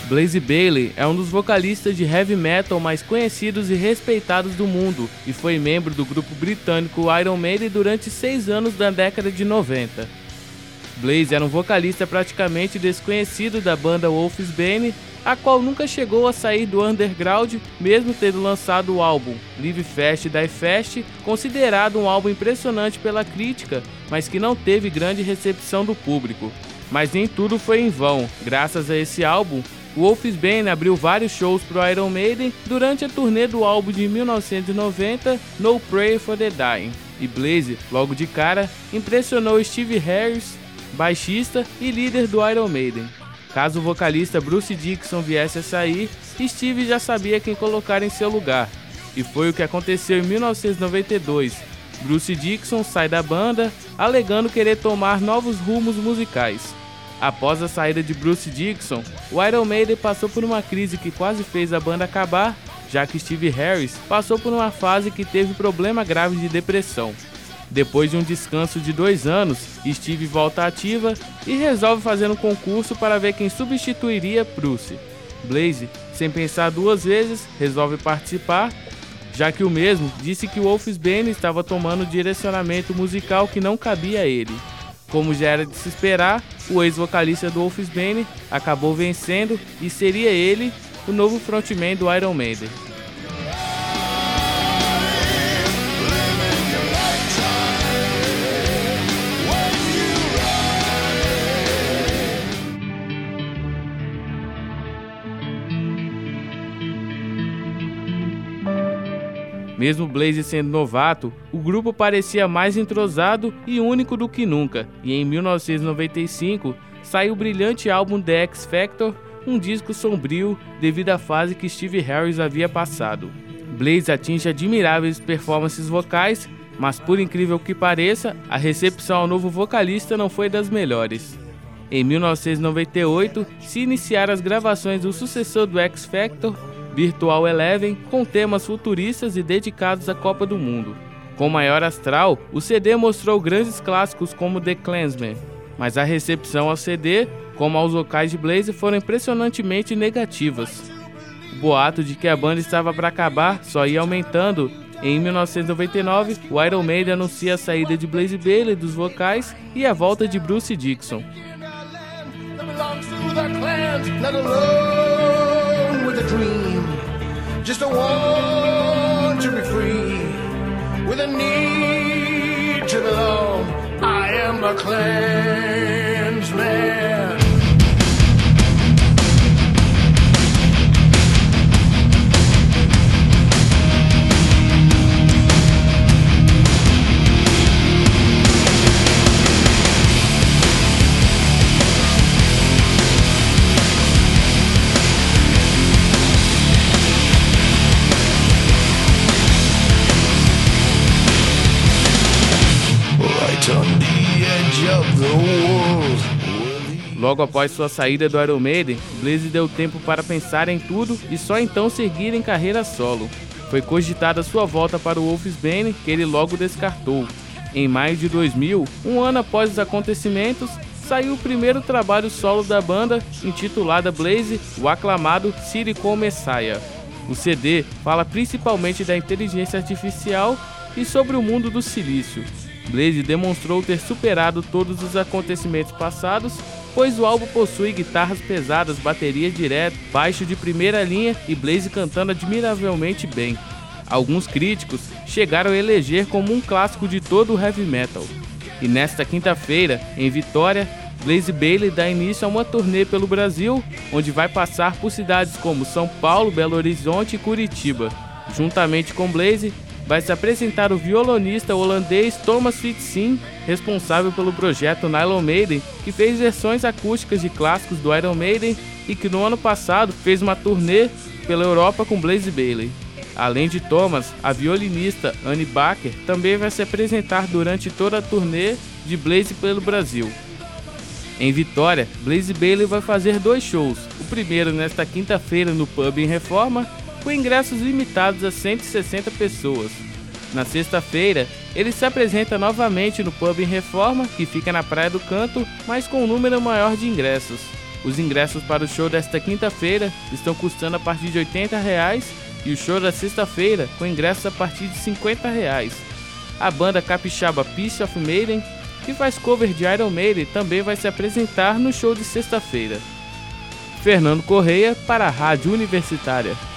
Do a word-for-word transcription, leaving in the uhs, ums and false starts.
Blaze Bayley é um dos vocalistas de heavy metal mais conhecidos e respeitados do mundo e foi membro do grupo britânico Iron Maiden durante seis anos da década de noventa. Blaze era um vocalista praticamente desconhecido da banda Wolfsbane, a qual nunca chegou a sair do underground, mesmo tendo lançado o álbum Live Fast Die Fast, considerado um álbum impressionante pela crítica, mas que não teve grande recepção do público. Mas nem tudo foi em vão. Graças a esse álbum, o Wolfsbane abriu vários shows para o Iron Maiden durante a turnê do álbum de mil novecentos e noventa, No Prayer for the Dying, e Blaze, logo de cara, impressionou Steve Harris, baixista e líder do Iron Maiden. Caso o vocalista Bruce Dickinson viesse a sair, Steve já sabia quem colocar em seu lugar, e foi o que aconteceu em mil novecentos e noventa e dois. Bruce Dickinson sai da banda, alegando querer tomar novos rumos musicais. Após a saída de Bruce Dickinson, o Iron Maiden passou por uma crise que quase fez a banda acabar, já que Steve Harris passou por uma fase que teve problema grave de depressão. Depois de um descanso de dois anos, Steve volta ativa e resolve fazer um concurso para ver quem substituiria Bruce. Blaze, sem pensar duas vezes, resolve participar, já que o mesmo disse que o Wolfsbane estava tomando um direcionamento musical que não cabia a ele. Como já era de se esperar, o ex-vocalista do Wolfsbane acabou vencendo e seria ele o novo frontman do Iron Maiden. Mesmo Blaze sendo novato, o grupo parecia mais entrosado e único do que nunca, e em mil novecentos e noventa e cinco saiu o brilhante álbum The X Factor, um disco sombrio devido à fase que Steve Harris havia passado. Blaze atinge admiráveis performances vocais, mas por incrível que pareça, a recepção ao novo vocalista não foi das melhores. Em mil novecentos e noventa e oito, se iniciaram as gravações do sucessor do X Factor, Virtual Eleven, com temas futuristas e dedicados à Copa do Mundo. Com maior astral, o C D mostrou grandes clássicos como The Clansman, mas a recepção ao C D, como aos vocais de Blaze, foram impressionantemente negativas. O boato de que a banda estava para acabar só ia aumentando. Em mil novecentos e noventa e nove, o Iron Maiden anuncia a saída de Blaze Bayley dos vocais e a volta de Bruce Dickinson. Just a want to be free, with a need to belong. I am a Klansman. Logo após sua saída do Iron Maiden, Blaze deu tempo para pensar em tudo e só então seguir em carreira solo. Foi cogitada sua volta para o Wolfsbane, que ele logo descartou. Em maio de dois mil, um ano após os acontecimentos, saiu o primeiro trabalho solo da banda, intitulado Blaze, o aclamado Silicon Messiah. O C D fala principalmente da inteligência artificial e sobre o mundo do silício. Blaze demonstrou ter superado todos os acontecimentos passados, pois o álbum possui guitarras pesadas, bateria direta, baixo de primeira linha e Blaze cantando admiravelmente bem. Alguns críticos chegaram a eleger como um clássico de todo o heavy metal. E nesta quinta-feira, em Vitória, Blaze Bayley dá início a uma turnê pelo Brasil, onde vai passar por cidades como São Paulo, Belo Horizonte e Curitiba. Juntamente com Blaze, vai se apresentar o violonista holandês Thomas Fitzsim, responsável pelo projeto Nylon Maiden, que fez versões acústicas de clássicos do Iron Maiden e que no ano passado fez uma turnê pela Europa com Blaze Bayley. Além de Thomas, a violinista Annie Baker também vai se apresentar durante toda a turnê de Blaze pelo Brasil. Em Vitória, Blaze Bayley vai fazer dois shows, o primeiro nesta quinta-feira no Pub em Reforma, com ingressos limitados a cento e sessenta pessoas. Na sexta-feira, ele se apresenta novamente no Pub em Reforma, que fica na Praia do Canto, mas com um número maior de ingressos. Os ingressos para o show desta quinta-feira estão custando a partir de oitenta reais e o show da sexta-feira com ingressos a partir de cinquenta reais. A banda capixaba Piece of Maiden, que faz cover de Iron Maiden, também vai se apresentar no show de sexta-feira. Fernando Correia para a Rádio Universitária.